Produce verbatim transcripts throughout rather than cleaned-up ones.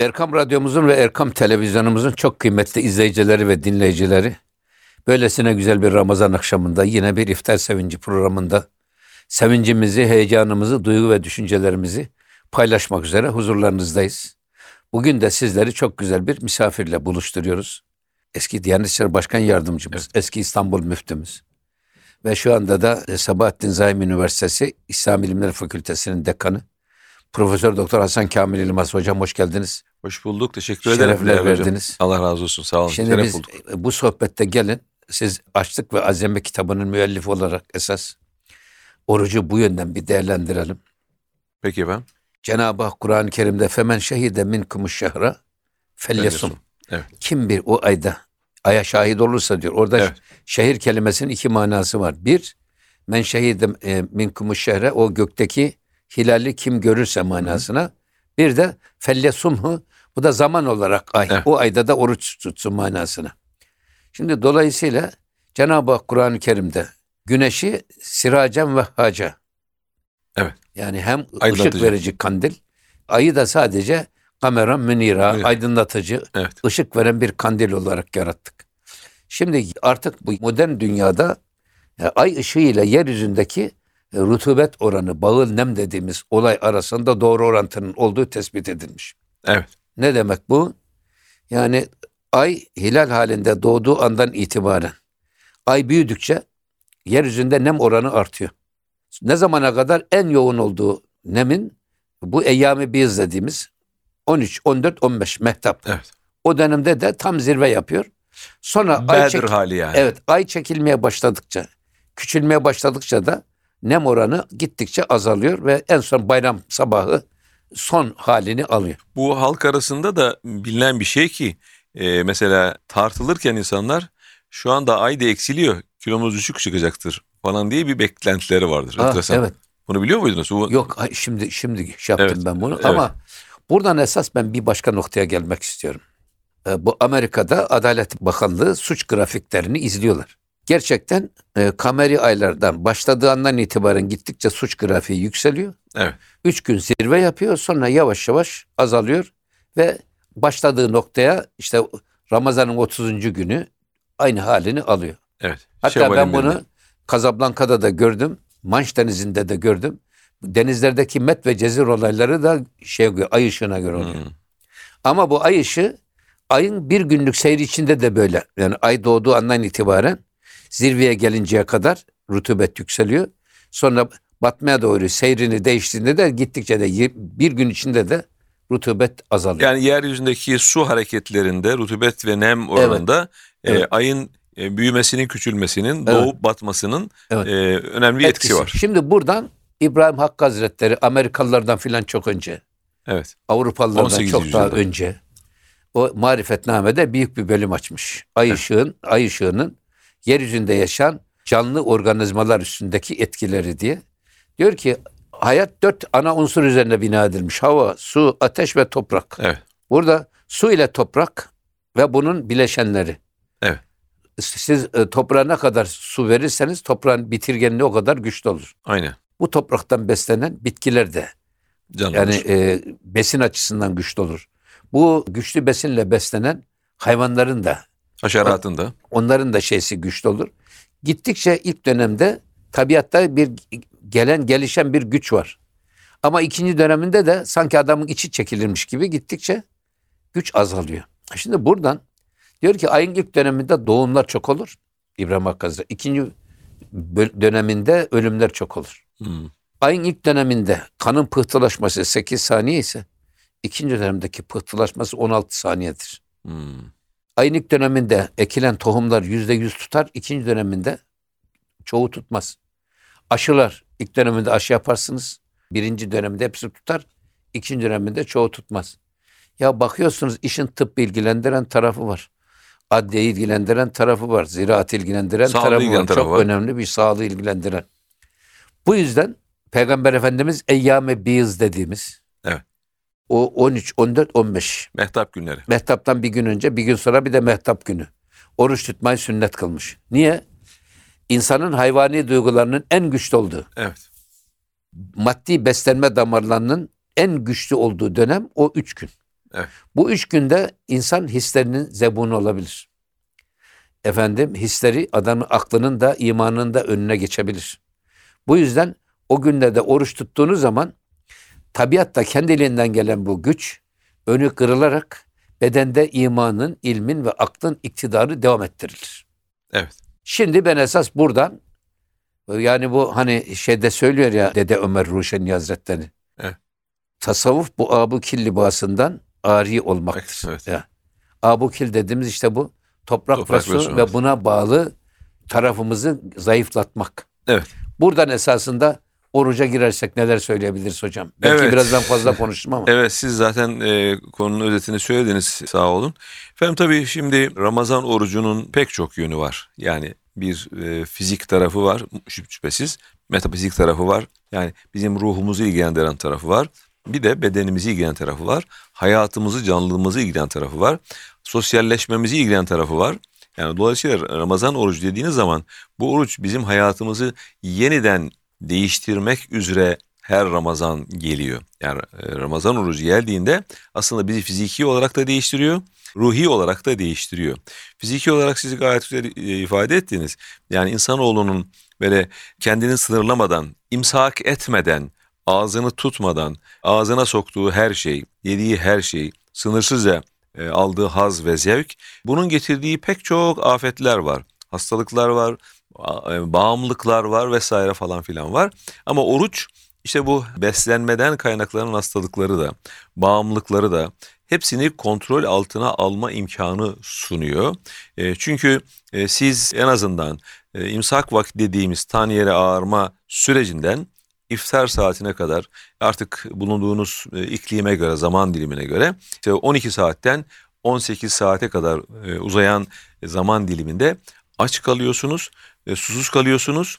Erkam Radyomuzun ve Erkam Televizyonumuzun çok kıymetli izleyicileri ve dinleyicileri, böylesine güzel bir Ramazan akşamında yine bir iftar sevinci programında sevincimizi, heyecanımızı, duygu ve düşüncelerimizi paylaşmak üzere huzurlarınızdayız. Bugün de sizleri çok güzel bir misafirle buluşturuyoruz. Eski Diyanet İşleri Başkan Yardımcımız, evet. Eski İstanbul Müftümüz ve şu anda da Sabahattin Zaim Üniversitesi İslam Bilimleri Fakültesi'nin dekanı Profesör Doktor Hasan Kamil İlmaz hocam, hoş geldiniz. Hoş bulduk. Teşekkür ederim. Şerefler verdiniz. Allah razı olsun. Sağ olun. Şimdi Şeref biz bulduk. bu sohbette gelin. Siz Açlık ve Azame kitabının müellifi olarak esas orucu bu yönden bir değerlendirelim. Peki efendim. Cenab-ı Hak Kur'an-ı Kerim'de femen şehide minkumuş şehra felyesum. Evet. Kim bir o ayda aya şahit olursa diyor. Orada evet. Şehir kelimesinin iki manası var. Bir, men şehide e, minkumuş şehre, o gökteki hilali kim görürse manasına. Hı. Bir de felyesumhu, bu da zaman olarak ay. Evet. O ayda da oruç tutsun manasına. Şimdi dolayısıyla Cenab-ı Hak Kur'an-ı Kerim'de güneşi siracen ve haca. Evet. Yani hem ışık verici kandil, ayı da sadece kameran münira, evet. aydınlatıcı, evet. ışık veren bir kandil olarak yarattık. Şimdi artık bu modern dünyada yani ay ışığı ile yeryüzündeki rutubet oranı, bağıl nem dediğimiz olay arasında doğru orantının olduğu tespit edilmiş. Evet. Ne demek bu? Yani ay hilal halinde doğduğu andan itibaren ay büyüdükçe yeryüzünde nem oranı artıyor. Ne zamana kadar? En yoğun olduğu nemin bu eyyam-ı biyız dediğimiz on üç, on dört, on beş mehtap. Evet. O dönemde de tam zirve yapıyor. Sonra Bedir ay çek- hali yani. Evet, ay çekilmeye başladıkça, küçülmeye başladıkça da nem oranı gittikçe azalıyor ve en son bayram sabahı son halini alıyor. Bu halk arasında da bilinen bir şey ki e, mesela tartılırken insanlar şu anda ay da eksiliyor, kilomuz düşük çıkacaktır falan diye bir beklentileri vardır. Ah, evet. Bunu biliyor muydunuz? Bu... Yok, şimdi şimdi şey yaptım evet. ben bunu, evet. Ama buradan esas ben bir başka noktaya gelmek istiyorum. Bu Amerika'da Adalet Bakanlığı suç grafiklerini izliyorlar. Gerçekten e, kameri aylardan başladığı andan itibaren gittikçe suç grafiği yükseliyor. Evet. Üç gün zirve yapıyor, sonra yavaş yavaş azalıyor ve başladığı noktaya işte Ramazan'ın otuzuncu günü aynı halini alıyor. Evet. Hatta Şevval'in ben bunu birinde. Casablanca'da da gördüm, Manş Denizi'nde de gördüm. Denizlerdeki met ve cezir olayları da şey ay ışığına göre oluyor. Hmm. Ama bu ay ışığı ayın bir günlük seyri içinde de böyle. Yani ay doğduğu andan itibaren zirveye gelinceye kadar rutubet yükseliyor. Sonra batmaya doğru seyrini değiştiğinde de gittikçe de bir gün içinde de rutubet azalıyor. Yani yeryüzündeki su hareketlerinde rutubet ve nem oranında evet. E, evet. ayın e, büyümesinin, küçülmesinin, evet. doğup batmasının evet. e, önemli bir etkisi, etkisi var. Şimdi buradan İbrahim Hakkı Hazretleri Amerikalılardan filan çok önce, evet. Avrupalılardan çok daha önce o marifetnamede büyük bir bölüm açmış. Ay evet. ışığın, ay ışığının yeryüzünde yaşayan canlı organizmalar üstündeki etkileri diye. Diyor ki hayat dört ana unsur üzerine bina edilmiş. Hava, su, ateş ve toprak. Evet. Burada su ile toprak ve bunun bileşenleri. Evet. Siz e, toprağa ne kadar su verirseniz toprağın bitirgenliği o kadar güçlü olur. Aynen. Bu topraktan beslenen bitkiler de canlı yani e, besin açısından güçlü olur. Bu güçlü besinle beslenen hayvanların da, haşeratın da, onların da şeysi güçlü olur. Gittikçe ilk dönemde tabiatta bir gelen, gelişen bir güç var. Ama ikinci döneminde de sanki adamın içi çekilirmiş gibi gittikçe güç azalıyor. Şimdi buradan diyor ki ayın ilk döneminde doğumlar çok olur. İbrahim Hakkı Hazretleri. İkinci döneminde ölümler çok olur. Hmm. Ayın ilk döneminde kanın pıhtılaşması sekiz saniye ise ikinci dönemdeki pıhtılaşması on altı saniyedir. Hmm. Ayın ilk döneminde ekilen tohumlar yüzde yüz tutar. İkinci döneminde çoğu tutmaz. Aşılar ilk döneminde aşı yaparsınız. Birinci dönemde hepsi tutar. İkinci döneminde çoğu tutmaz. Ya bakıyorsunuz işin tıp ilgilendiren tarafı var. Adliye ilgilendiren tarafı var. Ziraat ilgilendiren sağlığı tarafı var. Tarafı Çok var. önemli bir sağlığı ilgilendiren. Bu yüzden Peygamber Efendimiz eyyam-ı biyız dediğimiz evet. o on üç, on dört, on beş mehtap günleri. Mehtaptan bir gün önce, bir gün sonra bir de mehtap günü. Oruç tutmayı sünnet kılmış. Niye? İnsanın hayvani duygularının en güçlü olduğu, evet. maddi beslenme damarlarının en güçlü olduğu dönem o üç gün. Evet. Bu üç günde insan hislerinin zebunu olabilir. Efendim hisleri adamın aklının da imanının da önüne geçebilir. Bu yüzden o günlerde oruç tuttuğunuz zaman tabiatta kendiliğinden gelen bu güç önü kırılarak bedende imanın, ilmin ve aklın iktidarı devam ettirilir. Evet. Şimdi ben esas buradan, yani bu hani şeyde söylüyor ya Dede Ömer Ruşeni Hazretleri. Evet. Tasavvuf bu abu-kil libasından ari olmaktır. Evet. Ya. Abu-kil dediğimiz işte bu toprak, Toprak ve ve su su, ve evet. buna bağlı tarafımızı zayıflatmak. Evet. Buradan esasında oruca girersek neler söyleyebiliriz hocam? Belki Evet. birazdan fazla konuştum ama. Evet, siz zaten e, konunun özetini söylediniz, sağ olun. Efendim tabii şimdi Ramazan orucunun pek çok yönü var. Yani bir e, fizik tarafı var şüphesiz. Metafizik tarafı var. Yani bizim ruhumuzu ilgilendiren tarafı var. Bir de bedenimizi ilgilendiren tarafı var. Hayatımızı, canlılığımızı ilgilendiren tarafı var. Sosyalleşmemizi ilgilendiren tarafı var. Yani dolayısıyla Ramazan orucu dediğiniz zaman bu oruç bizim hayatımızı yeniden değiştirmek üzere her Ramazan geliyor. Yani Ramazan orucu geldiğinde aslında bizi fiziki olarak da değiştiriyor, ruhi olarak da değiştiriyor. Fiziki olarak siz gayet güzel ifade ettiniz. Yani insanoğlunun böyle kendini sınırlamadan, imsak etmeden, ağzını tutmadan, ağzına soktuğu her şey, yediği her şey, sınırsızca aldığı haz ve zevk, bunun getirdiği pek çok afetler var. Hastalıklar var, bağımlılıklar var vesaire falan filan var. Ama oruç işte bu beslenmeden kaynaklanan hastalıkları da, bağımlılıkları da hepsini kontrol altına alma imkanı sunuyor. E, çünkü e, siz en azından e, imsak vakti dediğimiz tan yere ağarma sürecinden iftar saatine kadar artık bulunduğunuz e, iklime göre, zaman dilimine göre işte on iki saatten on sekiz saate kadar e, uzayan zaman diliminde aç kalıyorsunuz, e, susuz kalıyorsunuz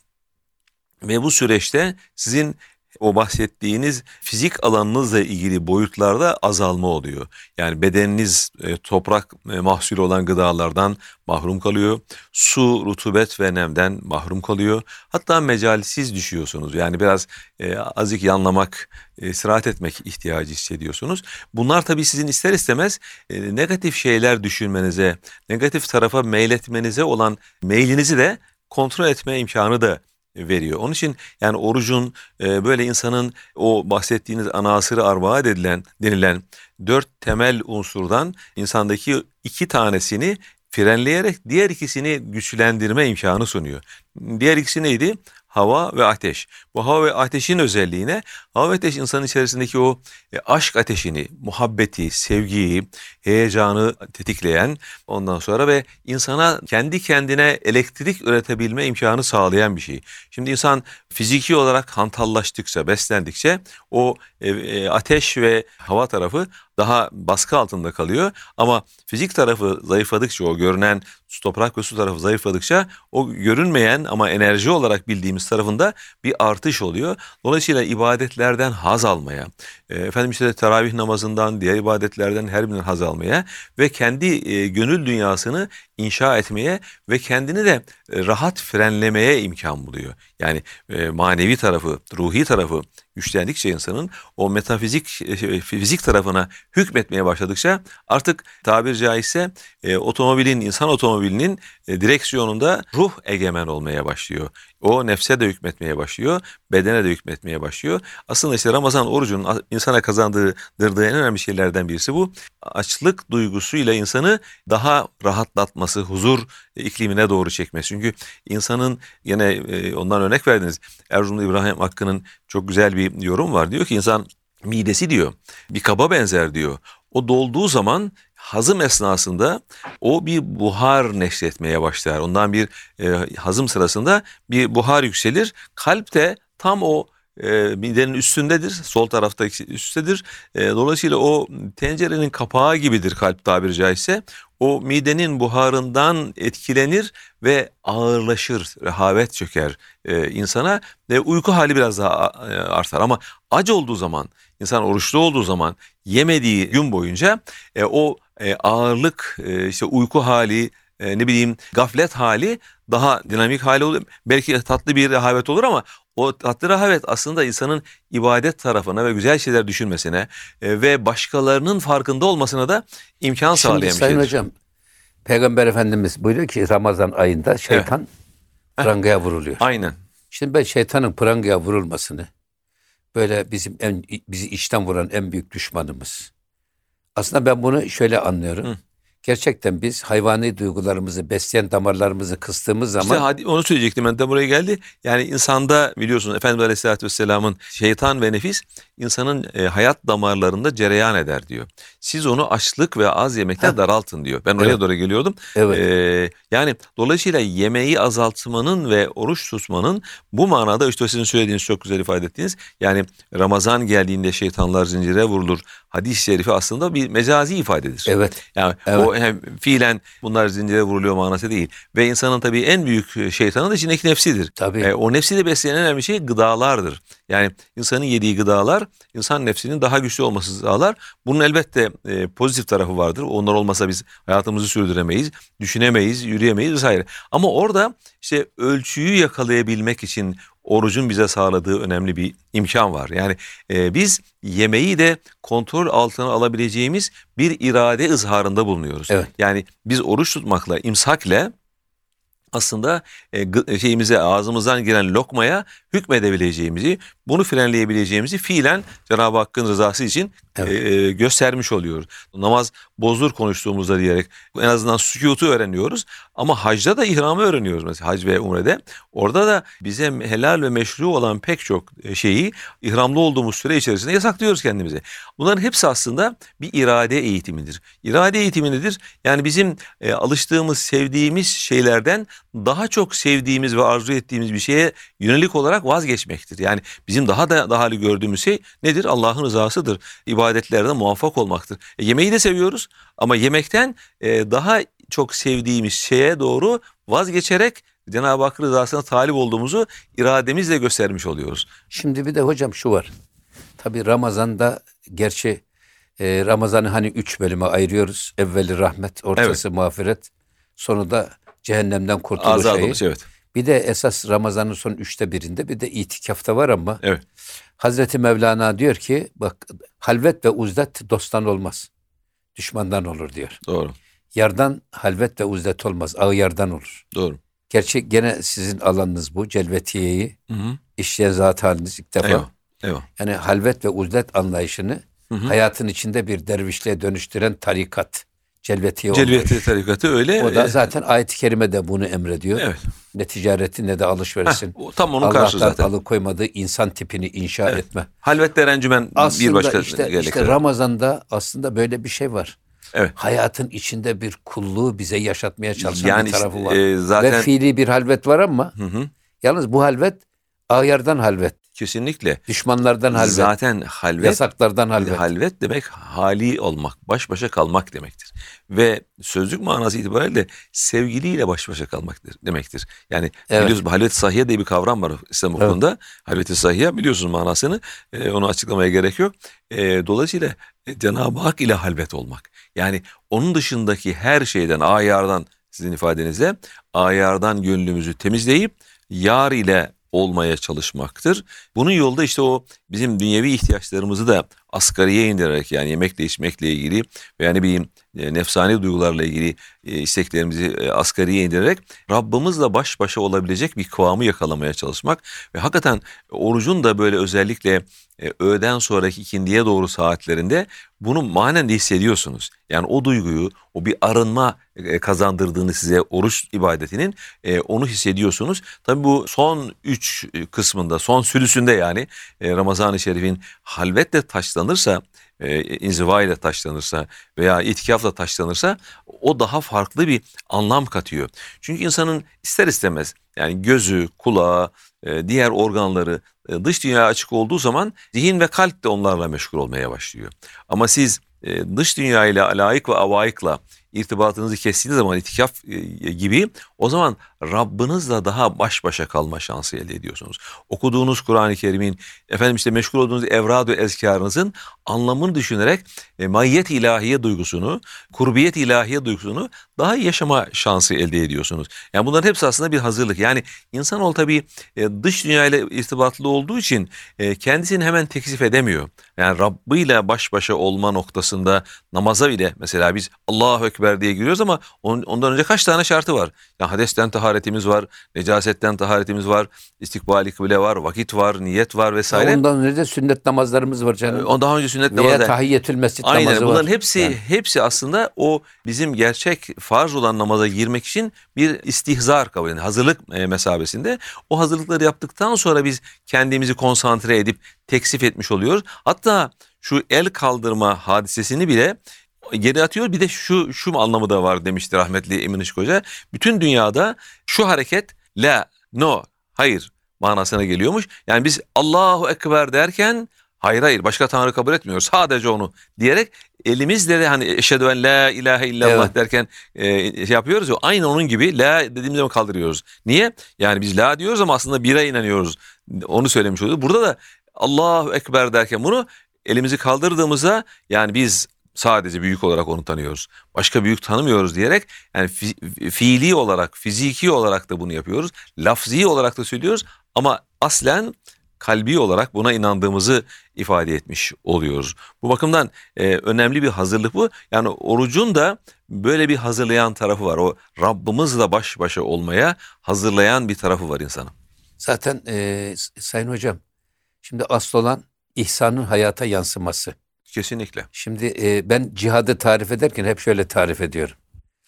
ve bu süreçte sizin o bahsettiğiniz fizik alanınızla ilgili boyutlarda azalma oluyor. Yani bedeniniz e, toprak e, mahsulü olan gıdalardan mahrum kalıyor. Su, rutubet ve nemden mahrum kalıyor. Hatta mecalsiz düşüyorsunuz. Yani biraz e, azıcık yanlamak, e, istirahat etmek ihtiyacı hissediyorsunuz. Bunlar tabii sizin ister istemez e, negatif şeyler düşünmenize, negatif tarafa meyletmenize olan meylinizi de kontrol etme imkanı da veriyor. Onun için yani orucun e, böyle insanın o bahsettiğiniz anasırı arbaat edilen denilen dört temel unsurdan insandaki iki tanesini frenleyerek diğer ikisini güçlendirme imkanı sunuyor. Diğer ikisi neydi? Hava ve ateş. Bu hava ve ateşin özelliğine, hava ve ateş insanın içerisindeki o e, aşk ateşini, muhabbeti, sevgiyi, heyecanı tetikleyen, ondan sonra ve insana kendi kendine elektrik üretebilme imkanı sağlayan bir şey. Şimdi insan fiziki olarak hantallaştıkça, beslendikçe o e, e, ateş ve hava tarafı daha baskı altında kalıyor. Ama fizik tarafı zayıfladıkça, o görünen su, toprak ve su tarafı zayıfladıkça o görünmeyen ama enerji olarak bildiğimiz tarafında bir artış oluyor. Dolayısıyla ibadetlerden haz almaya, e, efendim işte teravih namazından, diğer ibadetlerden her birinden haz almaya ve kendi e, gönül dünyasını inşa etmeye ve kendini de e, rahat frenlemeye imkan buluyor. Yani e, manevi tarafı, ruhi tarafı güçlendikçe insanın o metafizik e, fizik tarafına hükmetmeye başladıkça artık tabiri caizse e, otomobilin, insan otomobilinin e, direksiyonunda ruh egemen olmaya başlıyor. O nefse de hükmetmeye başlıyor, bedene de hükmetmeye başlıyor. Aslında işte Ramazan orucunun insana kazandırdığı en önemli şeylerden birisi bu. Açlık duygusuyla insanı daha rahatlatması, huzur iklimine doğru çekmesi. Çünkü insanın yine e, ondan örnek verdiniz. Erzurumlu İbrahim Hakkı'nın çok güzel bir yorum var. Diyor ki insan midesi diyor bir kaba benzer diyor. O dolduğu zaman hazım esnasında o bir buhar neşretmeye başlar. Ondan bir e, hazım sırasında bir buhar yükselir. Kalp de tam o e, midenin üstündedir. Sol taraftaki üsttedir. E, dolayısıyla o tencerenin kapağı gibidir kalp tabiri caizse. O midenin buharından etkilenir ve ağırlaşır, rehavet çöker e, insana ve uyku hali biraz daha e, artar. Ama aç olduğu zaman, insan oruçlu olduğu zaman yemediği gün boyunca e, o e, ağırlık, e, işte uyku hali, e, ne bileyim gaflet hali daha dinamik hali olur. Belki tatlı bir rehavet olur ama o tatlı rehavet aslında insanın ibadet tarafına ve güzel şeyler düşünmesine e, ve başkalarının farkında olmasına da imkan Şimdi sağlayan bir Sayın şeydir. Hocam, Peygamber Efendimiz buyuruyor ki Ramazan ayında şeytan Evet. prangaya vuruluyor. Aynen. Şimdi ben şeytanın prangaya vurulmasını, böyle bizim en bizi içten vuran en büyük düşmanımız. Aslında ben bunu şöyle anlıyorum. Hı. Gerçekten biz hayvani duygularımızı besleyen damarlarımızı kıstığımız zaman İşte hadi onu söyleyecektim, ben de buraya geldi. Yani insanda biliyorsunuz Efendimiz Aleyhisselatü Vesselam'ın şeytan ve nefis insanın e, hayat damarlarında cereyan eder diyor. Siz onu açlık ve az yemekle Heh. daraltın diyor. Ben oraya Evet. doğru geliyordum. evet, Ee, yani dolayısıyla yemeği azaltmanın ve oruç tutmanın bu manada işte sizin söylediğiniz, çok güzel ifade ettiğiniz, yani Ramazan geldiğinde şeytanlar zincire vurulur hadis-i şerifi aslında bir mecazi ifadedir. evet, Yani Evet. o hem fiilen bunlar zincire vuruluyor manası değil. Ve insanın tabii en büyük şeytanı da içindeki nefsidir. tabii. E, o nefsi de besleyen en önemli şey gıdalardır. Yani insanın yediği gıdalar insan nefsinin daha güçlü olması sağlar. Bunun elbette e, pozitif tarafı vardır. Onlar olmasa biz hayatımızı sürdüremeyiz, düşünemeyiz, yürüyemeyiz vesaire. Ama orada işte ölçüyü yakalayabilmek için orucun bize sağladığı önemli bir imkan var. Yani e, biz yemeği de kontrol altına alabileceğimiz bir irade ızharında bulunuyoruz. Evet. Yani biz oruç tutmakla, imsakle aslında e, şeyimize, ağzımızdan giren lokmaya hükmedebileceğimizi, bunu frenleyebileceğimizi fiilen Cenab-ı Hakk'ın rızası için Evet. e, göstermiş oluyoruz. Namaz bozdur konuştuğumuzda diyerek en azından sükutu öğreniyoruz. Ama hacda da ihramı öğreniyoruz mesela, hac ve umrede. Orada da bize helal ve meşru olan pek çok şeyi ihramlı olduğumuz süre içerisinde yasaklıyoruz kendimize. Bunların hepsi aslında bir irade eğitimidir. İrade eğitimi nedir? Yani bizim e, alıştığımız, sevdiğimiz şeylerden daha çok sevdiğimiz ve arzu ettiğimiz bir şeye yönelik olarak vazgeçmektir. Yani bizim daha da daha hali gördüğümüz şey nedir? Allah'ın rızasıdır. İbadetlerde muvaffak olmaktır. E, yemeği de seviyoruz ama yemekten e, daha çok sevdiğimiz şeye doğru vazgeçerek Cenab-ı Hak rızasına talip olduğumuzu irademizle göstermiş oluyoruz. Şimdi bir de hocam şu var. Tabii Ramazan'da gerçi e, Ramazan'ı hani üç bölüme ayırıyoruz. Evveli rahmet, ortası mağfiret, sonu da cehennemden kurtuluş Azad ayı. oluş, evet. Bir de esas Ramazan'ın son üçte birinde bir de itikafta var ama Evet. Hazreti Mevlana diyor ki bak, halvet ve uzdet dosttan olmaz. Düşmandan olur diyor. Doğru. Yardan halvet ve uzdet olmaz. Ağı yardan olur. Doğru. Gerçi gene sizin alanınız bu. Celvetiyeyi Hı hı. işleyen zat haliniz ilk defa. Eyvah. Eyvah. Yani halvet ve uzdet anlayışını Hı hı. hayatın içinde bir dervişliğe dönüştüren tarikat. Celvetiye olmuş. Celvetiye tarikatı öyle. O da e, zaten ayet-i kerimede bunu emrediyor. Evet. Ne ticareti ne de alışverişin. Heh, o tam onun karşı Allah'tan zaten. alıkoymadığı insan tipini inşa Evet. etme. Halvet de rencümen Aslında bir başka işte, gelecek. işte Ramazan'da aslında böyle bir şey var. Evet. Hayatın içinde bir kulluğu bize yaşatmaya çalışan Yani bir tarafı işte, var. e, zaten Ve fiili bir halvet var ama hı hı, yalnız bu halvet ayardan halvet, kesinlikle. düşmanlardan halvet, Zaten halvet yasaklardan halvet. halvet demek hali olmak, baş başa kalmak demektir. Ve sözlük manası itibariyle sevgiliyle baş başa kalmak demektir. Yani Evet. biliyorsunuz halvet-i sahiye diye bir kavram var İslam Evet. hukukunda. Halvet-i sahiye biliyorsunuz manasını. E, onu açıklamaya gerek yok. E, dolayısıyla e, Cenab-ı Hak ile halvet olmak. Yani onun dışındaki her şeyden, ayardan, sizin ifadenizle ayardan gönlümüzü temizleyip yar ile olmaya çalışmaktır. Bunun yolda işte o bizim dünyevi ihtiyaçlarımızı da asgariye indirerek, yani yemekle içmekle ilgili ve yani bir e, nefsani duygularla ilgili e, isteklerimizi e, asgariye indirerek Rabbimizle baş başa olabilecek bir kıvamı yakalamaya çalışmak ve hakikaten orucun da böyle özellikle e, öğleden sonraki ikindiye doğru saatlerinde bunu manen de hissediyorsunuz. Yani o duyguyu, o bir arınma e, kazandırdığını size oruç ibadetinin e, onu hissediyorsunuz. Tabii bu son üç kısmında, son sülüsünde yani e, Ramazan-ı Şerif'in halvetle taşlanırsa, e, inziva ile taşlanırsa veya itikafla taşlanırsa o daha farklı bir anlam katıyor. Çünkü insanın ister istemez yani gözü, kulağı, e, diğer organları e, dış dünyaya açık olduğu zaman zihin ve kalp de onlarla meşgul olmaya başlıyor. Ama siz e, dış dünya ile alaik ve avaikla irtibatınızı kestiğiniz zaman itikaf e, gibi, o zaman Rabbinizle daha baş başa kalma şansı elde ediyorsunuz. Okuduğunuz Kur'an-ı Kerim'in, efendim işte meşgul olduğunuz evrad ve ezkarınızın anlamını düşünerek e, maiyet ilahiye duygusunu, kurbiyet ilahiye duygusunu daha iyi yaşama şansı elde ediyorsunuz. Yani bunların hepsi aslında bir hazırlık. Yani insanoğlu tabii e, dış dünyayla irtibatlı olduğu için e, kendisini hemen tekzif edemiyor. Yani Rabbiyle baş başa olma noktasında namaza bile mesela biz Allahu Ekber diye giriyoruz ama on, ondan önce kaç tane şartı var? Yani hadesten taharetimiz var, necasetten taharetimiz var, istikbali kıble var, vakit var, niyet var vesaire. Ya ondan önce de sünnet namazlarımız var canım. Ondan daha önce sünnet Veya namazı. tahiyyetül mescid Aynen, namazı var. bunların hepsi Yani. hepsi aslında o bizim gerçek farz olan namaza girmek için bir istihzar kabul edilir. Hazırlık e, mesabesinde. O hazırlıkları yaptıktan sonra biz kendimizi konsantre edip teksif etmiş oluyoruz. Hatta şu el kaldırma hadisesini bile geri atıyor. Bir de şu şu anlamı da var demişti rahmetli Emin Işık Hoca. Bütün dünyada şu hareket la, no, hayır manasına geliyormuş. Yani biz Allahu Ekber derken hayır hayır başka tanrı kabul etmiyoruz. Sadece onu diyerek elimizle de hani eşhedü en la ilahe illallah Evet. derken e, şey yapıyoruz ya, aynı onun gibi la dediğimiz zaman kaldırıyoruz. Niye? Yani biz la diyoruz ama aslında bire inanıyoruz. Onu söylemiş oluyoruz. Burada da Allahu Ekber derken bunu elimizi kaldırdığımızda yani biz sadece büyük olarak onu tanıyoruz. Başka büyük tanımıyoruz diyerek yani fi, fiili olarak, fiziki olarak da bunu yapıyoruz. Lafzi olarak da söylüyoruz ama aslen kalbi olarak buna inandığımızı ifade etmiş oluyoruz. Bu bakımdan e, önemli bir hazırlık bu. Yani orucun da böyle bir hazırlayan tarafı var. O Rabbimizle baş başa olmaya hazırlayan bir tarafı var insanın. Zaten e, Sayın Hocam, şimdi asıl olan ihsanın hayata yansıması. Kesinlikle. Şimdi e, ben cihadı tarif ederken hep şöyle tarif ediyorum.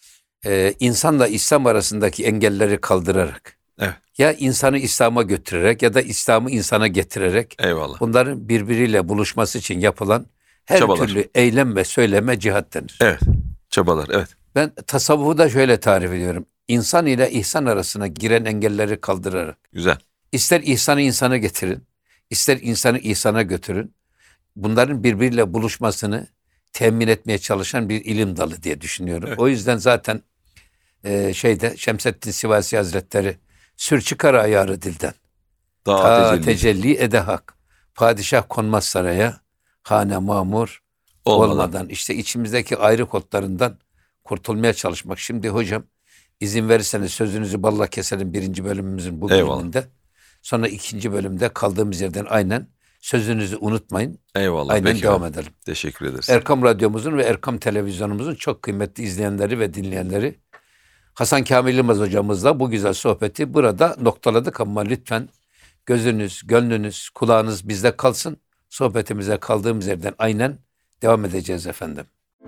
E, insanla İslam arasındaki engelleri kaldırarak, Evet. ya insanı İslam'a götürerek ya da İslam'ı insana getirerek Eyvallah. bunların birbiriyle buluşması için yapılan her Çabalar. türlü eylem ve söyleme cihat denir. Evet. Çabalar. Evet. Ben tasavvufu da şöyle tarif ediyorum. İnsan ile ihsan arasına giren engelleri kaldırarak. Güzel. İster ihsanı insana getirin, ister insanı ihsana götürün. Bunların birbiriyle buluşmasını temin etmeye çalışan bir ilim dalı diye düşünüyorum. Evet. O yüzden zaten e, şeyde Şemseddin Sivasi Hazretleri sür çıkar ayarı dilden. Daha Ta tecelli. tecelli ede hak. Padişah konmaz saraya, hane mamur olmadan. Olmadan. İşte içimizdeki ayrı kodlarından kurtulmaya çalışmak. Şimdi hocam izin verirseniz sözünüzü balla keselim birinci bölümümüzün bu Eyvallah. bölümünde. Sonra ikinci bölümde kaldığımız yerden aynen sözünüzü unutmayın. Eyvallah. Aynen Peki devam abi. edelim. Teşekkür ederiz. Erkam Radyomuzun ve Erkam Televizyonumuzun çok kıymetli izleyenleri ve dinleyenleri, Hasan Kamil Yılmaz hocamızla bu güzel sohbeti burada noktaladık ama lütfen gözünüz, gönlünüz, kulağınız bizde kalsın. Sohbetimize kaldığımız yerden aynen devam edeceğiz efendim.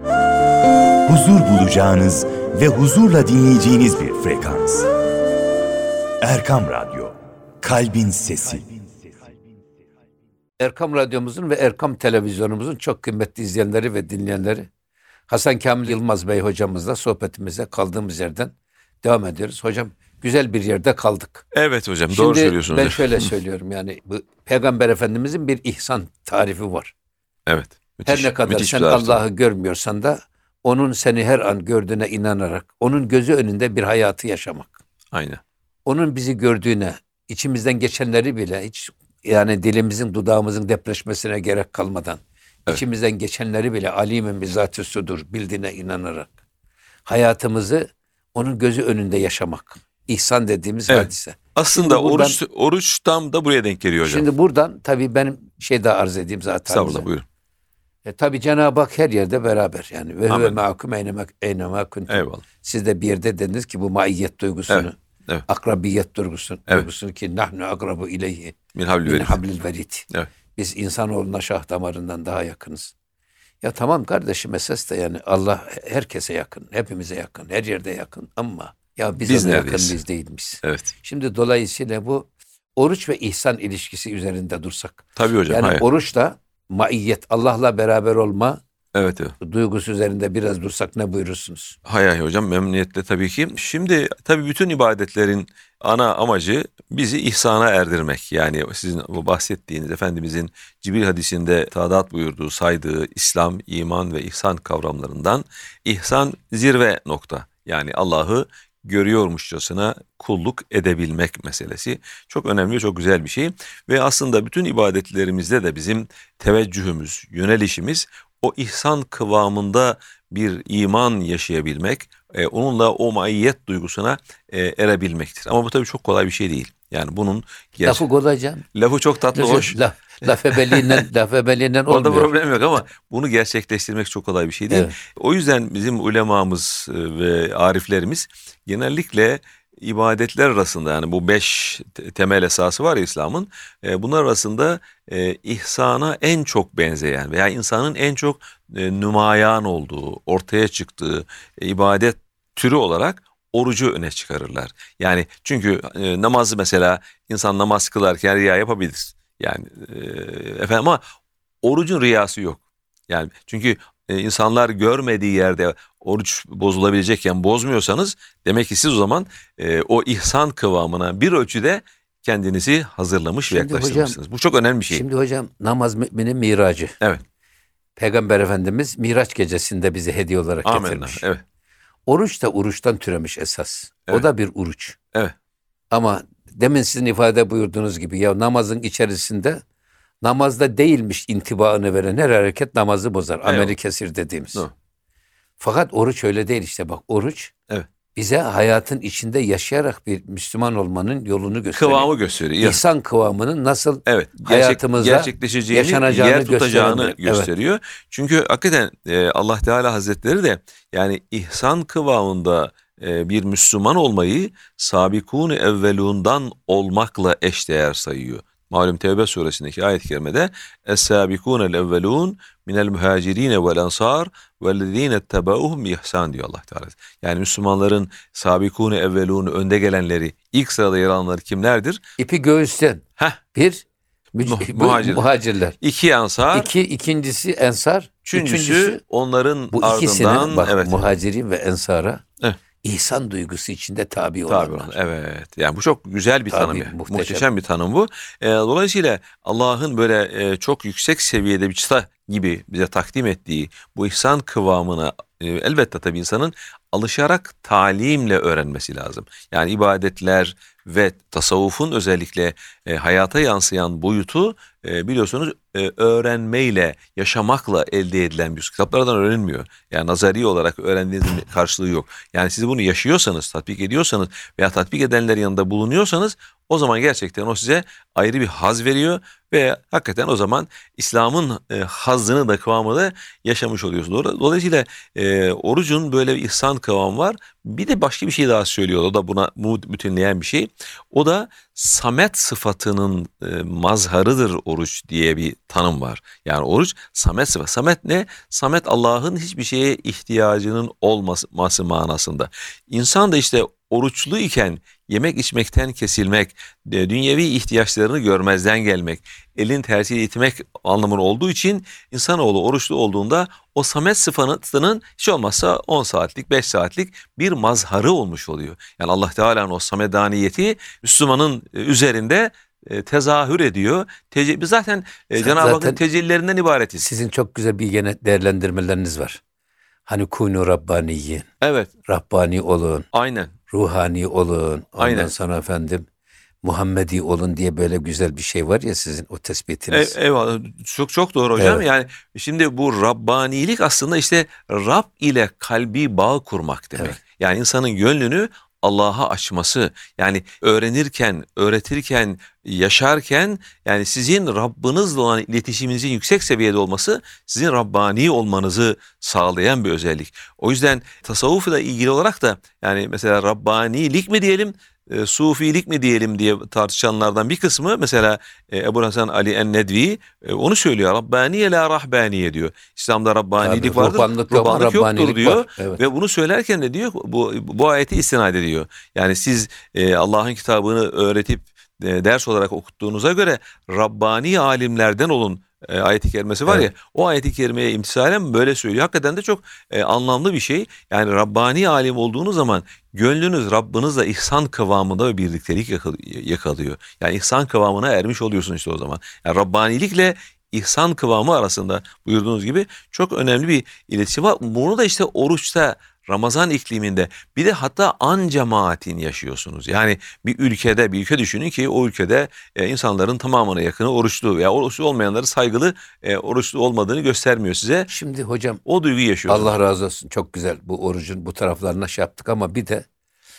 Huzur bulacağınız ve huzurla dinleyeceğiniz bir frekans. Erkam Radyo, Kalbin Sesi. Erkam Radyomuzun ve Erkam Televizyonumuzun çok kıymetli izleyenleri ve dinleyenleri, Hasan Kamil Yılmaz Bey hocamızla sohbetimize kaldığımız yerden devam ediyoruz. Hocam güzel bir yerde kaldık. Evet hocam, Şimdi doğru söylüyorsunuz. ben şöyle söylüyorum, yani bu Peygamber Efendimizin bir ihsan tarifi var. Evet. Müthiş, Her ne kadar müthiş sen bir tarif. Allah'ı görmüyorsan da onun seni her an gördüğüne inanarak, onun gözü önünde bir hayatı yaşamak. Aynen. Onun bizi gördüğüne, içimizden geçenleri bile hiç yani dilimizin dudağımızın depreşmesine gerek kalmadan, Evet. içimizden geçenleri bile alimin bizzat-ı sudur bildiğine inanarak hayatımızı onun gözü önünde yaşamak. İhsan dediğimiz Evet. hadise. Aslında Şimdi buradan- oruç oruç tam da buraya denk geliyor hocam. Şimdi buradan tabii benim şey daha arz edeyim zaten. Estağfurullah, buyurun. E, tabii Cenab-ı Hak her yerde beraber yani. Ve huve Amin. ma'akum eynema eynema kuntum. Eyvallah. Siz de bir yerde dediniz ki bu maiyet duygusunu, Evet, evet. akrabiyet duygusunu, Evet. duygusunu ki nahnu akrabu ileyhi Min havli min verid. hablil verid. Evet. Biz insanoğluna şah damarından daha yakınız. Ya tamam kardeşim, esas da yani Allah herkese yakın, hepimize yakın, her yerde yakın ama ya biz, Biz ona yakın neredeyiz? biz değilmiş. Evet. Şimdi dolayısıyla bu oruç ve ihsan ilişkisi üzerinde dursak. Tabii hocam. Yani hayır. oruç da maiyet, Allah'la beraber olma Evet, evet. Duygusu üzerinde biraz dursak ne buyurursunuz? Hay hay hocam, memnuniyetle tabii ki. Şimdi tabii bütün ibadetlerin ana amacı bizi ihsana erdirmek. Yani sizin bu bahsettiğiniz Efendimizin Cibril hadisinde tadat buyurduğu, saydığı İslam, iman ve ihsan kavramlarından ihsan zirve nokta. Yani Allah'ı görüyormuşçasına kulluk edebilmek meselesi çok önemli ve çok güzel bir şey. Ve aslında bütün ibadetlerimizde de bizim teveccühümüz, yönelişimiz o ihsan kıvamında bir iman yaşayabilmek, e, onunla o maiyet duygusuna e, erebilmektir. Ama bu tabii çok kolay bir şey değil. Yani bunun gerçi- Lafı kolaycan. lafı çok tatlı, hoş. Laf, laf ebeliğinden, laf ebeliğinden Orada olmuyor. problem yok ama bunu gerçekleştirmek çok kolay bir şey değil. Evet. O yüzden bizim ulemamız e, ve ariflerimiz genellikle ibadetler arasında, yani bu beş te- temel esası var ya İslam'ın, e, bunlar arasında e, ihsana en çok benzeyen veya insanın en çok e, nümayan olduğu, ortaya çıktığı e, ibadet türü olarak orucu öne çıkarırlar. Yani çünkü e, namazı mesela insan namaz kılarken riya yapabilir. Yani e, efendim ama orucun riyası yok. Yani çünkü e, insanlar görmediği yerde oruç bozulabilecekken bozmuyorsanız demek ki siz o zaman e, o ihsan kıvamına bir ölçüde kendinizi hazırlamış ve Şimdi yaklaştırmışsınız. Bu çok önemli bir şey. Şimdi hocam namaz müminin miracı. Evet. Peygamber Efendimiz Miraç gecesinde bize hediye olarak Amenna. getirmiş. Evet. Oruç da oruçtan türemiş esas. Evet. O da bir oruç. Evet. Ama demin sizin ifade buyurduğunuz gibi ya namazın içerisinde namazda değilmiş intibaını veren her hareket namazı bozar. Ameli kesir dediğimiz. Doğru. Fakat oruç öyle değil işte bak oruç Evet. bize hayatın içinde yaşayarak bir Müslüman olmanın yolunu gösteriyor. Kıvamı gösteriyor. İhsan kıvamının nasıl Evet, gerçek, hayatımızda gerçekleşeceğini, yaşanacağını yer tutacağını gösteren bir- gösteriyor. Çünkü hakikaten e, Allah Teala Hazretleri de yani ihsan kıvamında e, bir Müslüman olmayı sabikûn-i evvelûndan olmakla eşdeğer sayıyor. Malum Tevbe suresindeki ayet-i kerimede Es-sâbikûnel evvelûn minel muhâcirîne vel ensâr vellezîne ettebâuhum bi ihsân diyor Allah Teala. Yani Müslümanların sabikûn-i evvelûn önde gelenleri, ilk sırada yer alanları kimlerdir? ipi göğüsten. Heh, Bir müc- Muh- bu- muhacirler. muhacirler. iki ensar, İki, ikincisi ensar. üçüncüsü, Üçüncüsü onların bu ikisinin ardından bak evet. muhacirin ve ensara Evet. ihsan duygusu içinde tabi Tabii olanlar. olan, evet. Yani bu çok güzel bir Tabii, tanım. Yani. muhteşem. Muhteşem bir tanım bu. Ee, dolayısıyla Allah'ın böyle e, çok yüksek seviyede bir çıta gibi bize takdim ettiği bu ihsan kıvamına e, elbette tabii insanın alışarak talimle öğrenmesi lazım. Yani ibadetler ve tasavvufun özellikle e, hayata yansıyan boyutu e, biliyorsunuz e, öğrenmeyle, yaşamakla elde edilen bir kitaplardan öğrenilmiyor. Yani nazari olarak öğrendiğinizin karşılığı yok. Yani siz bunu yaşıyorsanız, tatbik ediyorsanız veya tatbik edenlerin yanında bulunuyorsanız o zaman gerçekten o size ayrı bir haz veriyor ve hakikaten o zaman İslam'ın e, hazzını da kıvamını da yaşamış oluyorsunuz. Dolayısıyla e, orucun böyle bir ihsan kıvamı var. Bir de başka bir şey daha söylüyor. O da buna bütünleyen bir şey. O da samet sıfatının e, mazharıdır oruç diye bir tanım var. Yani oruç samet sıfatı. Samet ne? Samet Allah'ın hiçbir şeye ihtiyacının olması manasında. İnsan da işte oruçlu iken yemek içmekten kesilmek, dünyevi ihtiyaçlarını görmezden gelmek, elin tersiyle itmek anlamında olduğu için insanoğlu oruçlu olduğunda o samet sıfatının hiç olmazsa on saatlik, beş saatlik bir mazharı olmuş oluyor. Yani Allah Teala'nın o samedaniyeti Müslümanın üzerinde e, tezahür ediyor. Tece- biz zaten e, Cenab-ı Hakk'ın Zaten tecellilerinden ibaretiz. sizin çok güzel bir gene değerlendirmeleriniz var. Hani kûnû rabbaniyin. Evet, Rabbani olun, aynen. ruhani olun. Ondan Aynen. sonra efendim Muhammedi olun diye böyle güzel bir şey var ya sizin o tespitiniz. E, eyvallah. Çok çok doğru hocam. Evet. Yani şimdi bu Rabbanilik aslında işte Rab ile kalbi bağ kurmak demek. Evet. Yani insanın gönlünü Allah'a açması. Yani öğrenirken, öğretirken, yaşarken yani sizin Rabbinizle olan iletişiminizin yüksek seviyede olması sizin Rabbani olmanızı sağlayan bir özellik. O yüzden tasavvufla ilgili olarak da yani mesela Rabbanilik mi diyelim, e, Sufilik mi diyelim diye tartışanlardan bir kısmı mesela e, Ebu Hasan Ali En-Nedvi e, onu söylüyor. Rabbaniye la rahbaniye diyor. İslam'da Rabbanilik Tabii, vardır, ruhbanlık yok ama ruhbanlık yoktur Rabbanilik diyor. var. Evet. Ve bunu söylerken de diyor bu bu ayeti istinad ediyor. Yani siz e, Allah'ın kitabını öğretip e, ders olarak okuttuğunuza göre Rabbani alimlerden olun e, ayet-i kerimesi var Evet. ya, o ayet-i kerimeye imtisalen böyle söylüyor. Hakikaten de çok e, anlamlı bir şey. Yani Rabbani alim olduğunuz zaman gönlünüz Rabbinizle ihsan kıvamında ve birliktelik yakal- yakalıyor. Yani ihsan kıvamına ermiş oluyorsun işte o zaman. Yani Rabbanilikle ihsan kıvamı arasında buyurduğunuz gibi çok önemli bir iletişim var. Bunu da işte oruçta, Ramazan ikliminde, bir de hatta an cemaatin yaşıyorsunuz. Yani bir ülkede, bir ülke düşünün ki o ülkede e, insanların tamamına yakını oruçlu veya oruçlu olmayanları saygılı, e, oruçlu olmadığını göstermiyor size. Şimdi hocam O duyguyu yaşıyorsunuz. Allah razı olsun, çok güzel bu orucun bu taraflarına şey yaptık ama bir de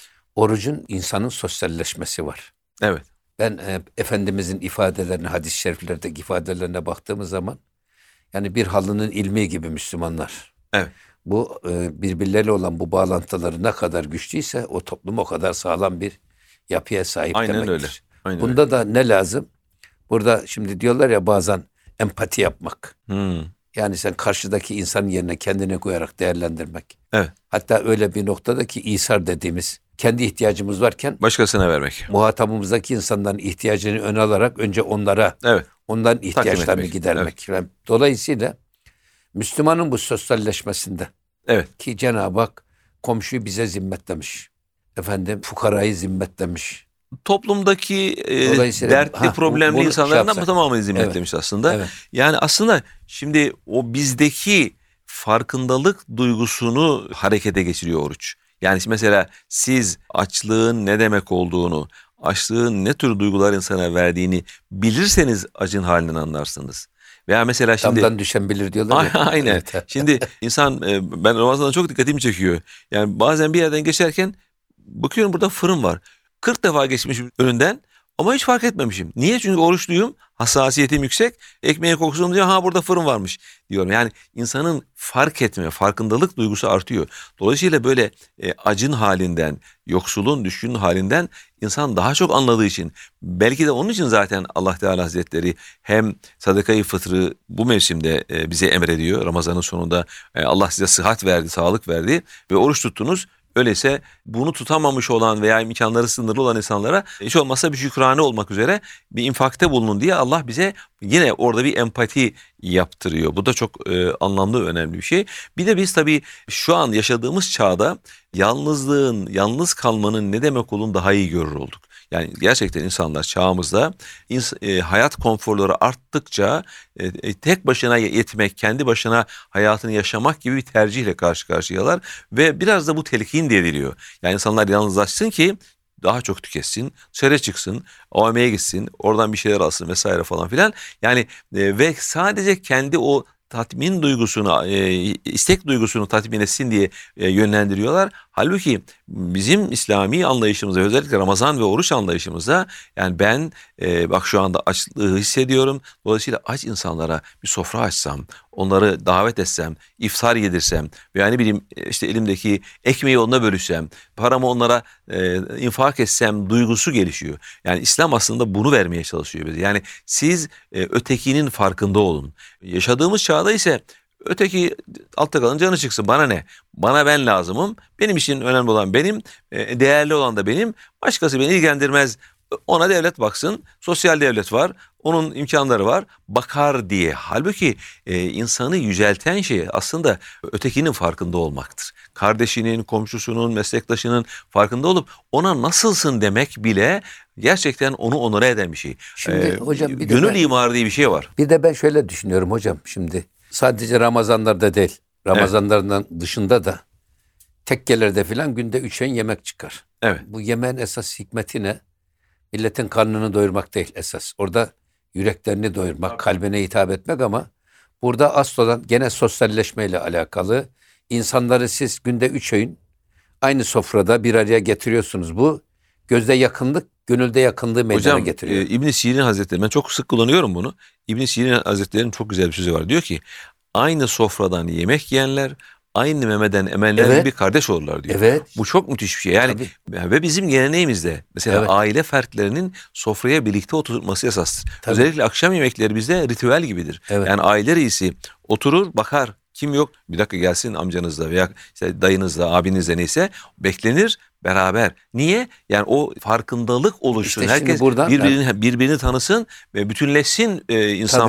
orucun insanın sosyalleşmesi var. Evet. Ben e, Efendimizin ifadelerine, hadis-i şeriflerdeki ifadelerine baktığımız zaman yani bir halının ilmi gibi Müslümanlar. Evet. Bu e, birbirleriyle olan bu bağlantıları ne kadar güçlüyse o toplum o kadar sağlam bir yapıya sahip Aynen demektir. öyle. Aynen Bunda öyle. da ne lazım? Burada şimdi diyorlar ya bazen empati yapmak. Hmm. Yani sen karşıdaki insanın yerine kendini koyarak değerlendirmek. Evet. Hatta öyle bir noktada ki İsar dediğimiz kendi ihtiyacımız varken Başkasına vermek. muhatabımızdaki insanların ihtiyacını ön alarak önce onlara, Evet. onların ihtiyaçlarını etmek. gidermek. Yani dolayısıyla Müslümanın bu sosyalleşmesinde Evet. ki Cenab-ı Hak komşuyu bize zimmetlemiş. Efendim fukarayı zimmetlemiş. Toplumdaki e, Dolayısıyla- dertli, Ha, problemli bunu şey insanlardan yapsak. bu tamamını zimmetlemiş aslında. Evet. Yani aslında şimdi o bizdeki farkındalık duygusunu harekete geçiriyor oruç. Yani mesela siz açlığın ne demek olduğunu, açlığın ne tür duygular insana verdiğini bilirseniz acın halinden anlarsınız. Veya mesela şimdi... Damdan düşen bilir diyorlar ya. Aynen. Evet. Şimdi insan, e, ben Ramazan'da çok dikkatimi çekiyor. Yani bazen bir yerden geçerken bakıyorum burada fırın var. kırk defa geçmişim önünden ama hiç fark etmemişim. Niye? Çünkü oruçluyum. Hassasiyetim yüksek. Ekmeğin kokusunu diyor, ha burada fırın varmış diyorum. Yani insanın fark etme, farkındalık duygusu artıyor. Dolayısıyla böyle e, acın halinden, yoksulun, düşkünün halinden insan daha çok anladığı için, belki de onun için zaten Allah Teala Hazretleri hem sadakayı fıtrı bu mevsimde e, bize emrediyor. Ramazanın sonunda e, Allah size sıhhat verdi, sağlık verdi ve oruç tuttunuz. Öyleyse bunu tutamamış olan veya imkanları sınırlı olan insanlara hiç olmazsa bir şükrane olmak üzere bir infakte bulunun diye Allah bize yine orada bir empati yaptırıyor. Bu da çok e, anlamlı, önemli bir şey. Bir de biz tabii şu an yaşadığımız çağda yalnızlığın, yalnız kalmanın ne demek olduğunu daha iyi görür olduk. Yani gerçekten insanlar çağımızda ins- e, hayat konforları arttıkça e, e, tek başına yetmek, kendi başına hayatını yaşamak gibi bir tercihle karşı karşıyalar ve biraz da bu telkin de ediliyor. Yani insanlar yalnızlaşsın ki daha çok tüketsin, dışarı çıksın, A V M'ye gitsin, oradan bir şeyler alsın vesaire falan filan. Yani e, ve sadece kendi o tatmin duygusunu, e, istek duygusunu tatmin etsin diye e, yönlendiriyorlar. Halbuki bizim İslami anlayışımızda, özellikle Ramazan ve oruç anlayışımızda, yani ben e, bak şu anda açlığı hissediyorum. Dolayısıyla aç insanlara bir sofra açsam, onları davet etsem, iftar yedirsem veya ne bileyim işte elimdeki ekmeği onunla bölüşsem, paramı onlara e, infak etsem duygusu gelişiyor. Yani İslam aslında bunu vermeye çalışıyor bize. Yani siz e, ötekinin farkında olun. Yaşadığımız çağda ise öteki altta kalın canı çıksın, bana ne? Bana ben lazımım. Benim için önemli olan benim, e, değerli olan da benim. Başkası beni ilgilendirmez. Ona devlet baksın. Sosyal devlet var. Onun imkanları var. Bakar diye. Halbuki e, insanı yücelten şey aslında ötekinin farkında olmaktır. Kardeşinin, komşusunun, meslektaşının farkında olup ona nasılsın demek bile gerçekten onu onore eden bir şey. Şimdi Ee, hocam bir de gönül ben- imarı diye bir şey var. Bir de ben şöyle düşünüyorum hocam şimdi. Sadece Ramazanlarda değil. Ramazanlardan dışında da tekkelerde filan günde üç öğün yemek çıkar. Evet. Bu yemeğin esas hikmeti ne? Milletin karnını doyurmak değil esas. Orada yüreklerini doyurmak, kalbine hitap etmek ama burada asıl olan gene sosyalleşmeyle alakalı. İnsanları siz günde üç öğün aynı sofrada bir araya getiriyorsunuz. Bu gözde yakınlık, gönülde yakınlığı meydana Hocam getiriyor. e, İbn Sirin Hazretleri, ben çok sık kullanıyorum bunu. İbn Sirin Hazretleri'nin çok güzel bir sözü var. Diyor ki aynı sofradan yemek yiyenler aynı memeden emenler Evet. gibi kardeş olurlar diyor. Evet. Bu çok müthiş bir şey. Yani Tabii. ve bizim geleneğimizde mesela Evet. aile fertlerinin sofraya birlikte oturması esastır. Tabii. Özellikle akşam yemekleri bizde ritüel gibidir. Evet. Yani aile reisi oturur, bakar. Kim yok? Bir dakika gelsin amcanızla veya işte dayınızla, abinizle neyse, beklenir beraber. Niye? Yani o farkındalık oluşsun. İşte şimdi Herkes buradan- birbirini birbirini tanısın ve bütünleşsin e, insan. Tabii.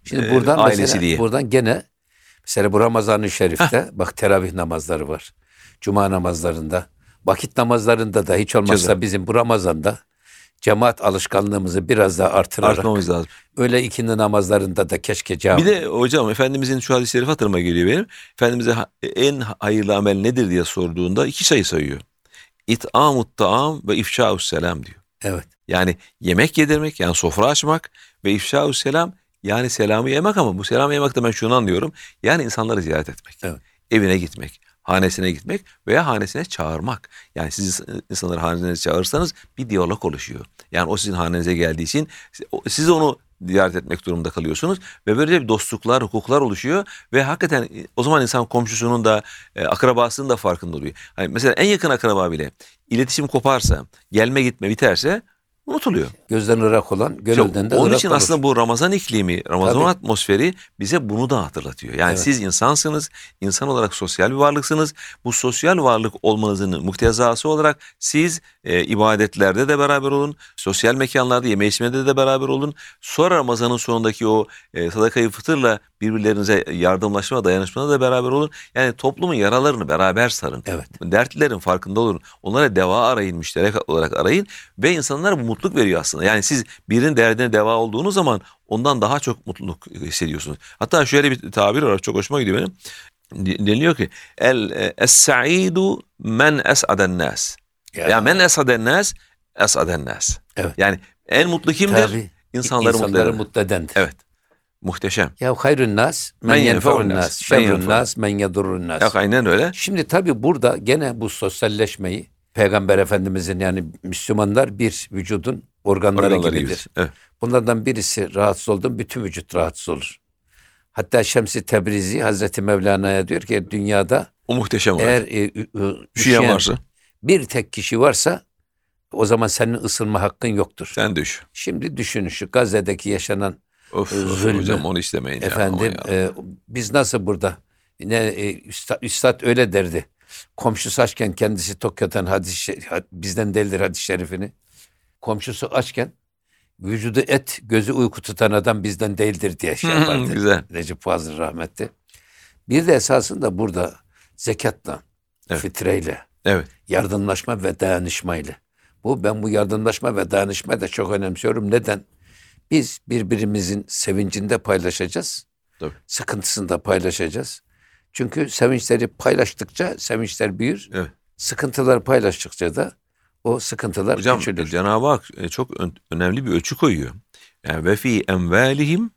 Şimdi e, buradan ailesi mesela, diye. buradan gene mesela bu Ramazan-ı Şerif'te bak teravih namazları var. Cuma namazlarında, vakit namazlarında da hiç olmazsa Ceza. bizim bu Ramazan'da cemaat alışkanlığımızı biraz daha artırarak Artmamız lazım. öyle ikindi namazlarında da keşke cami. Bir de hocam Efendimizin şu hadis-i şerif hatırıma geliyor benim. Efendimiz'e ha- en hayırlı amel nedir diye sorduğunda iki sayı sayıyor. İt'amut ta'am ve ifşa'us selam diyor. Evet. Yani yemek yedirmek, yani sofra açmak ve ifşa'us selam, yani selamı yemek, ama bu selamı yemek de ben şunu anlıyorum. Yani insanları ziyaret etmek. Evet. Evine gitmek, hanesine gitmek veya hanesine çağırmak. Yani siz insanları hanenize çağırırsanız bir diyalog oluşuyor. Yani o sizin hanenize geldiği için siz onu ziyaret etmek durumunda kalıyorsunuz ve böylece bir dostluklar, hukuklar oluşuyor ve hakikaten o zaman insan komşusunun da e, akrabasının da farkında oluyor. Hani mesela en yakın akraba bile iletişim koparsa, gelme gitme biterse unutuluyor. Gözden ırak olan gönülden de Onun ırak için olur. aslında bu Ramazan iklimi, Ramazan Tabii. atmosferi bize bunu da hatırlatıyor. Yani Evet. siz insansınız, insan olarak sosyal bir varlıksınız. Bu sosyal varlık olmanızın muktezası olarak siz e, ibadetlerde de beraber olun, sosyal mekanlarda, yeme içmede de beraber olun. Sonra Ramazan'ın sonundaki o e, sadakayı fıtırla birbirlerinize yardımlaşma, dayanışmada da beraber olun. Yani toplumun yaralarını beraber sarın. Evet. Dertlilerin farkında olun. Onlara deva arayın, müşterek olarak arayın ve insanlara bu mutluluk veriyor aslında. Yani siz birinin derdine deva olduğunuz zaman ondan daha çok mutluluk hissediyorsunuz. Hatta şöyle bir tabir var, çok hoşuma gidiyor benim. Deniliyor ki el es-sa'idu men es'aden nas. Ya. Ya men es'aden nas es'aden nas. Evet. Yani en mutlu kimdir? Tabii. İnsanları, mutlu İnsanları eden. mutlu edendir. Evet. Muhteşem. Ya hayrun nas men Men yenfe'un yenfe'un nas, nas, men şerrun yenfe'un nas men yedurrun nas. Ya, aynen öyle. Şimdi tabii burada gene bu sosyalleşmeyi Peygamber Efendimizin, yani Müslümanlar bir vücudun organları, Organları gibidir. gibidir. Evet. Bunlardan birisi rahatsız oldu mu bütün vücut rahatsız olur. Hatta Şems-i Tebrizi Hazreti Mevlana'ya diyor ki dünyada O muhteşem eğer olarak. e, ü- ü- Üşüyen üşüyen varsa bir tek kişi varsa o zaman senin ısınma hakkın yoktur. sen düş. Şimdi düşünün şu Gazze'deki yaşanan Of, e, of zulmü. hocam onu istemeyin ya. Efendim Aman ya. e, biz nasıl burada ne e, üstad, üstad öyle derdi. Komşusu açken kendisi tok yatan hadis bizden değildir hadis-i şerifini. Komşusu açken vücudu et, gözü uyku tutan adam bizden değildir diye şey yapardı. Güzel. Recep Fazıl rahmetli. Bir de esasında burada zekatla, Evet. fitreyle, Evet. yardımlaşma ve dayanışmayla. Bu ben bu yardımlaşma ve dayanışmayı da çok önemsiyorum. Neden? Biz birbirimizin sevincinde paylaşacağız. Tabii. Sıkıntısında paylaşacağız. Çünkü sevinçleri paylaştıkça sevinçler büyür. Evet. Sıkıntıları paylaştıkça da o sıkıntılar Hocam küçülür. Cenab-ı Hak e, çok ön- önemli bir ölçü koyuyor. Yani ve fi envalihim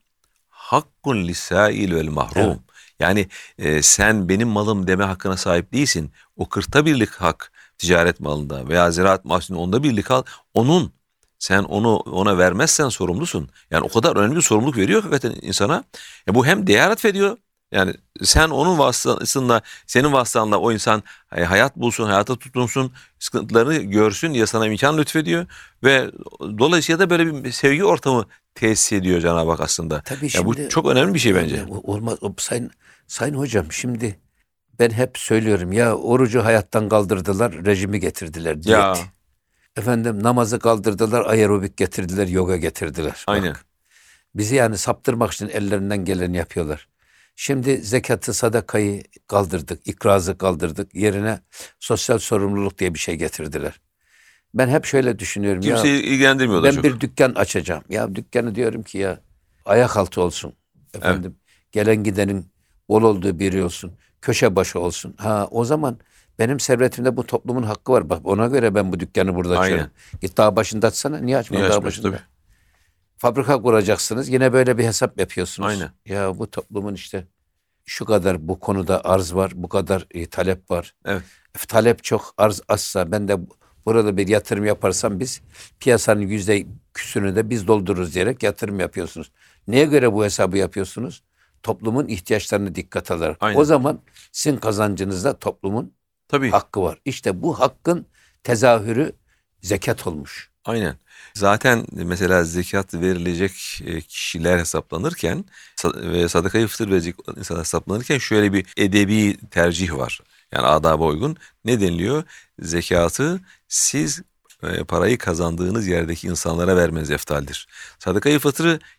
hakkun lisail vel mahrum. Evet. Yani e, sen benim malım deme hakkına sahip değilsin. O kırkta birlik hak ticaret malında veya ziraat mahsulünde onda birlik al. Onun sen onu ona vermezsen sorumlusun. Yani o kadar önemli bir sorumluluk veriyor hakikaten insana. E, bu hem değer atfediyor. Yani sen onun vasıtasıyla, senin vasıtanla o insan e, hayat bulsun, hayata tutunsun, sıkıntılarını görsün diye sana imkan lütfediyor. Ve dolayısıyla da böyle bir sevgi ortamı tesis ediyor Cenab-ı Hak aslında. Tabii Ya şimdi, bu çok önemli bir şey bence. Yani olmaz. O, sayın, sayın hocam şimdi ben hep söylüyorum ya orucu hayattan kaldırdılar, rejimi getirdiler. Diyet. Ya. Efendim namazı kaldırdılar, aerobik getirdiler, yoga getirdiler. Bak, Aynen. bizi yani saptırmak için ellerinden geleni yapıyorlar. Şimdi zekatı, sadakayı kaldırdık, ikrazı kaldırdık. Yerine sosyal sorumluluk diye bir şey getirdiler. Ben hep şöyle düşünüyorum. Kimseyi ya, ilgilendirmiyor da ben çok. bir dükkan açacağım. Ya dükkanı diyorum ki ya ayak altı olsun. Efendim gelen gidenin bol olduğu biri olsun. Köşe başı olsun. Ha o zaman benim servetimde bu toplumun hakkı var. Bak ona göre ben bu dükkanı burada açıyorum. Aynen. Git dağ başında açsana. Niye açmıyorsun Niye dağ açmıyorsun başında? tabii. Fabrika kuracaksınız. Yine böyle bir hesap yapıyorsunuz. Aynen. Ya bu toplumun işte şu kadar bu konuda arz var. Bu kadar e, talep var. Evet. Talep çok, arz azsa ben de burada bir yatırım yaparsam biz piyasanın yüzde küsünü de biz doldururuz diyerek yatırım yapıyorsunuz. Neye göre bu hesabı yapıyorsunuz? Toplumun ihtiyaçlarını dikkat alarak. Aynen. O zaman sizin kazancınızda toplumun Tabii. hakkı var. İşte bu hakkın tezahürü zekat olmuş. Aynen. Zaten mesela zekat verilecek e, kişiler hesaplanırken sa- ve sadaka-i fıtır verecek insanlar hesaplanırken şöyle bir edebi tercih var. Yani adaba uygun. Ne deniliyor? Zekatı siz e, parayı kazandığınız yerdeki insanlara vermeniz eftaldir. Sadaka-i fıtrı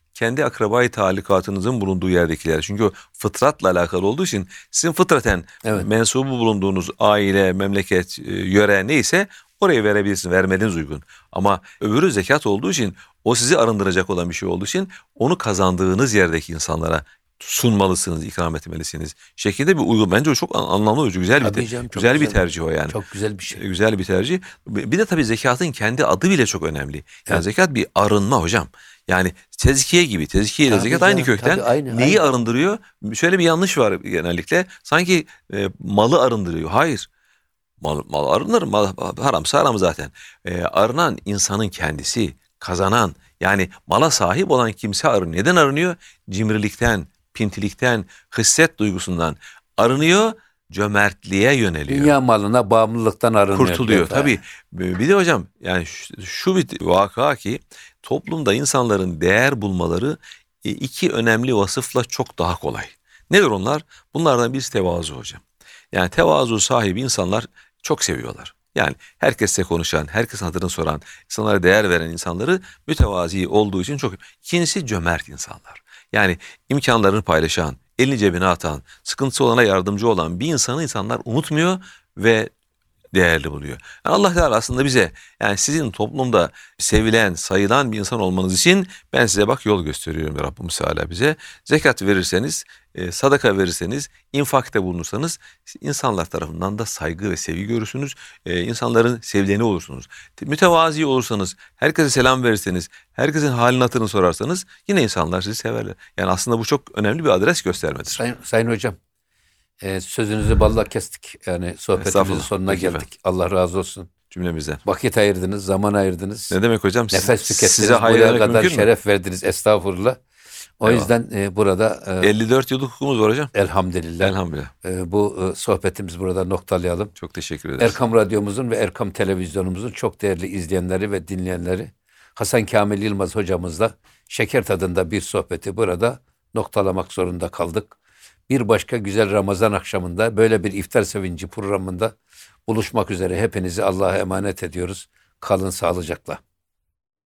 kendi akrabayı talikatınızın bulunduğu yerdekiler. Çünkü o fıtratla alakalı olduğu için sizin fıtraten Evet. mensubu bulunduğunuz aile, memleket, e, yöre neyse oraya verebilirsiniz. Vermeniz uygun. Ama öbürü zekat olduğu için o sizi arındıracak olan bir şey olduğu için onu kazandığınız yerdeki insanlara sunmalısınız, ikram etmelisiniz. Şekilde bir uygun. Bence o çok an- anlamlı, güzel bir Tabii te- canım, çok güzel bir güzel. tercih o yani. Çok güzel bir şey. E, Güzel bir tercih. Bir de tabii zekatın kendi adı bile çok önemli. Yani Evet. zekat bir arınma hocam. Yani tezkiye gibi. Tezkiye ile Tabii zekat canım, aynı kökten. tabii, aynı, Neyi aynı. arındırıyor? Şöyle bir yanlış var genellikle. Sanki e, malı arındırıyor. Hayır. Mal, mal arınır. Mal, haramsa haram zaten. E, arınan insanın kendisi. Kazanan. Yani mala sahip olan kimse arınıyor. Neden arınıyor? Cimrilikten, pintilikten, hısset duygusundan arınıyor. Cömertliğe yöneliyor. Dünya malına bağımlılıktan arınıyor. Kurtuluyor. Evet, Tabii bir de hocam yani şu, şu bir vaka ki toplumda insanların değer bulmaları e, iki önemli vasıfla çok daha kolay. Nedir onlar? Bunlardan birisi tevazu hocam. Yani tevazu sahibi insanlar çok seviyorlar. Yani herkesle konuşan, herkesin hatırını soran, insanlara değer veren insanları mütevazi olduğu için çok. İkincisi cömert insanlar. Yani imkanlarını paylaşan, elini cebine atan, sıkıntısı olana yardımcı olan bir insanı insanlar unutmuyor ve değerli buluyor. Yani Allah Teala aslında bize yani sizin toplumda sevilen, sayılan bir insan olmanız için ben size bak yol gösteriyorum Rabbimiz Teala bize. Zekat verirseniz, e, sadaka verirseniz, infakta bulunursanız insanlar tarafından da saygı ve sevgi görürsünüz. E, insanların sevdiğini olursunuz. Mütevazi olursanız, herkese selam verirseniz, herkesin halini hatırını sorarsanız yine insanlar sizi severler. Yani aslında bu çok önemli bir adres göstermedir. Sayın, Sayın Hocam, e, sözünüzü balla kestik. Yani sohbetimizin Estağfurullah. sonuna Peki geldik. efendim. Allah razı olsun. Cümlemizden. Vakit ayırdınız, zaman ayırdınız. Ne demek hocam? Siz- Nefes tükettiniz. size hayır Buraya demek kadar mümkün mü? şeref verdiniz. Estağfurullah. O Eyvallah. yüzden e, burada e, elli dört yıllık hukukumuz var hocam. elhamdülillah Elhamdülillah. e, bu e, sohbetimizi burada noktalayalım. Çok teşekkür ederiz. Erkam Radyomuzun ve Erkam Televizyonumuzun çok değerli izleyenleri ve dinleyenleri, Hasan Kamil Yılmaz hocamızla şeker tadında bir sohbeti burada noktalamak zorunda kaldık. Bir başka güzel Ramazan akşamında böyle bir iftar sevinci programında buluşmak üzere hepinizi Allah'a emanet ediyoruz. Kalın sağlıcakla.